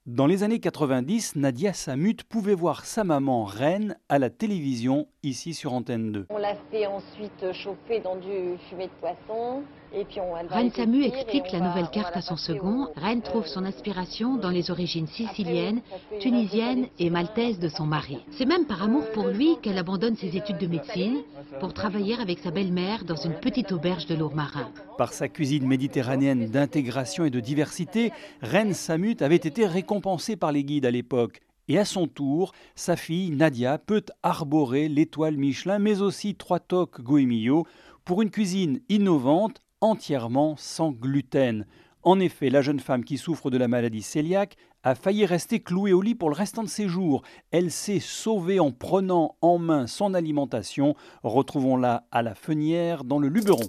Dans les années 90, Nadia Samut pouvait voir sa maman reine à la télévision, ici sur Antenne 2. On l'a fait ensuite chauffer dans du fumet de poisson. Et puis elle va Reine Samu épaissir explique et la nouvelle carte à son second. Reine trouve son inspiration dans les origines siciliennes, tunisiennes et maltaises de son mari. C'est même par amour pour lui qu'elle abandonne ses études de médecine pour travailler avec sa belle-mère dans une petite auberge de Lourmarin. Par sa cuisine méditerranéenne d'intégration et de diversité, Reine Samut avait été récompensée par les guides à l'époque. Et à son tour, sa fille Nadia peut arborer l'étoile Michelin, mais aussi 3 toques Goemio, pour une cuisine innovante, entièrement sans gluten. En effet, la jeune femme qui souffre de la maladie cœliaque a failli rester clouée au lit pour le restant de ses jours. Elle s'est sauvée en prenant en main son alimentation. Retrouvons-la à la Fenière, dans le Luberon.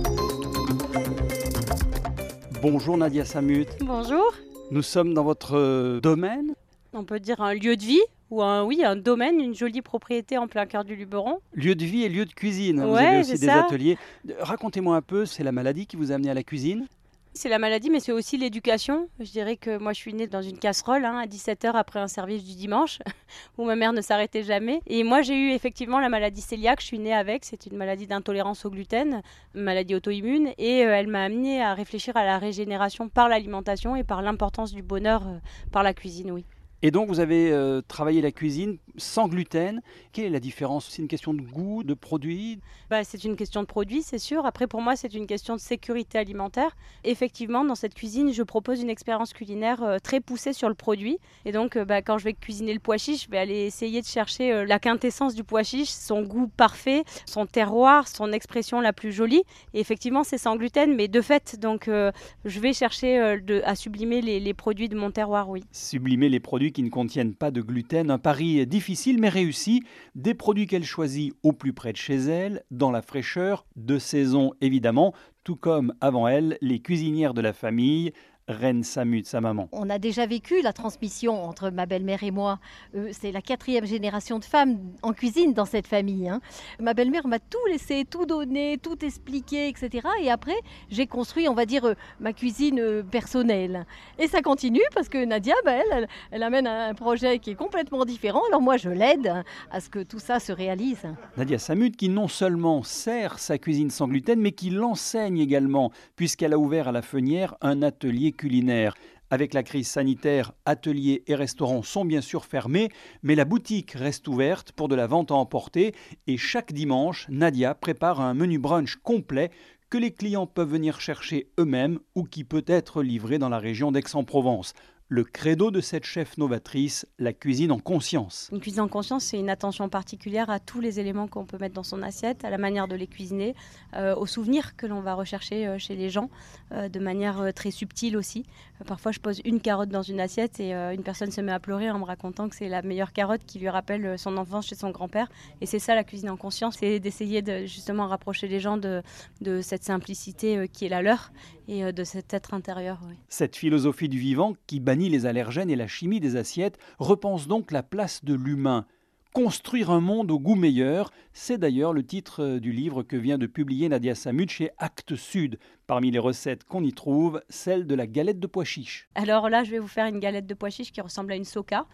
Bonjour Nadia Samut. Bonjour. Nous sommes dans votre domaine. On peut dire un lieu de vie ou un domaine, une jolie propriété en plein cœur du Luberon. Lieu de vie et lieu de cuisine. Vous Ouais, avez aussi c'est des ça. ateliers. Racontez-moi un peu, c'est la maladie qui vous a amené à la cuisine? C'est la maladie, mais c'est aussi l'éducation. Je dirais que moi, je suis née dans une casserole à 17h après un service du dimanche, où ma mère ne s'arrêtait jamais. Et moi, j'ai eu effectivement la maladie cœliaque. Je suis née avec. C'est une maladie d'intolérance au gluten, une maladie auto-immune. Et elle m'a amenée à réfléchir à la régénération par l'alimentation et par l'importance du bonheur par la cuisine, oui. Et donc vous avez travaillé la cuisine sans gluten. Quelle est la différence? C'est une question de goût, de produit? C'est une question de produit, c'est sûr. Après, pour moi, c'est une question de sécurité alimentaire. Effectivement, dans cette cuisine, je propose une expérience culinaire très poussée sur le produit. Et donc, quand je vais cuisiner le pois chiche, je vais aller essayer de chercher la quintessence du pois chiche, son goût parfait, son terroir, son expression la plus jolie. Et effectivement, c'est sans gluten, mais de fait, donc, je vais chercher à sublimer les produits de mon terroir, oui. Sublimer les produits qui ne contiennent pas de gluten, un pari difficile mais réussi. Des produits qu'elle choisit au plus près de chez elle, dans la fraîcheur, de saison évidemment, tout comme avant elle, les cuisinières de la famille. Reine Samut, sa maman. On a déjà vécu la transmission entre ma belle-mère et moi. C'est la 4e génération de femmes en cuisine dans cette famille. Ma belle-mère m'a tout laissé, tout donné, tout expliqué, etc. Et après, j'ai construit, on va dire, ma cuisine personnelle. Et ça continue parce que Nadia, elle amène un projet qui est complètement différent. Alors moi, je l'aide à ce que tout ça se réalise. Nadia Samut qui non seulement sert sa cuisine sans gluten, mais qui l'enseigne également, puisqu'elle a ouvert à la Fenière un atelier culinaire. Avec la crise sanitaire, ateliers et restaurants sont bien sûr fermés, mais la boutique reste ouverte pour de la vente à emporter et chaque dimanche, Nadia prépare un menu brunch complet que les clients peuvent venir chercher eux-mêmes ou qui peut être livré dans la région d'Aix-en-Provence. Le credo de cette chef novatrice, la cuisine en conscience. Une cuisine en conscience, c'est une attention particulière à tous les éléments qu'on peut mettre dans son assiette, à la manière de les cuisiner, aux souvenirs que l'on va rechercher chez les gens, de manière très subtile aussi. Parfois, je pose une carotte dans une assiette et une personne se met à pleurer en me racontant que c'est la meilleure carotte qui lui rappelle son enfance chez son grand-père. Et c'est ça la cuisine en conscience, c'est d'essayer de justement rapprocher les gens de cette simplicité qui est la leur et de cet être intérieur. Oui. Cette philosophie du vivant qui bannit les allergènes et la chimie des assiettes repense donc la place de l'humain. Construire un monde au goût meilleur, c'est d'ailleurs le titre du livre que vient de publier Nadia Samut chez Actes Sud. Parmi les recettes qu'on y trouve, celle de la galette de pois chiche. Alors là, je vais vous faire une galette de pois chiche qui ressemble à une soca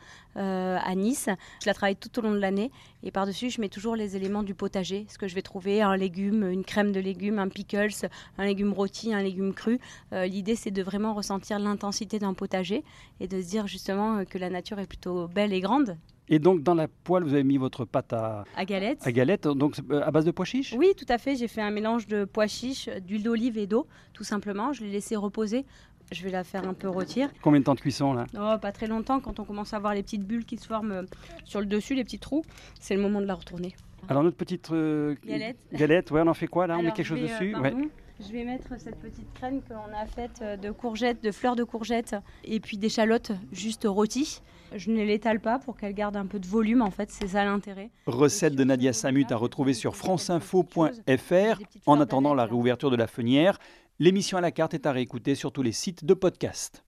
à Nice. Je la travaille tout au long de l'année et par-dessus, je mets toujours les éléments du potager. Ce que je vais trouver, un légume, une crème de légumes, un pickles, un légume rôti, un légume cru. L'idée, c'est de vraiment ressentir l'intensité d'un potager et de se dire justement que la nature est plutôt belle et grande. Et donc dans la poêle, vous avez mis votre pâte à galette, donc à base de pois chiche? Oui, tout à fait. J'ai fait un mélange de pois chiches, d'huile d'olive et d'eau, tout simplement. Je l'ai laissé reposer. Je vais la faire un peu rôtir. Combien de temps de cuisson là? Oh, pas très longtemps. Quand on commence à voir les petites bulles qui se forment sur le dessus, les petits trous, c'est le moment de la retourner. Alors notre petite galette, ouais, on en fait quoi là? On met quelque chose dessus? Je vais mettre cette petite crème qu'on a faite de courgettes, de fleurs de courgettes et puis d'échalotes juste rôties. Je ne l'étale pas pour qu'elle garde un peu de volume, en fait, c'est ça l'intérêt. Recette de Nadia Samut à retrouver sur franceinfo.fr. En attendant la réouverture de la Fenière, l'émission à la carte est à réécouter sur tous les sites de podcast.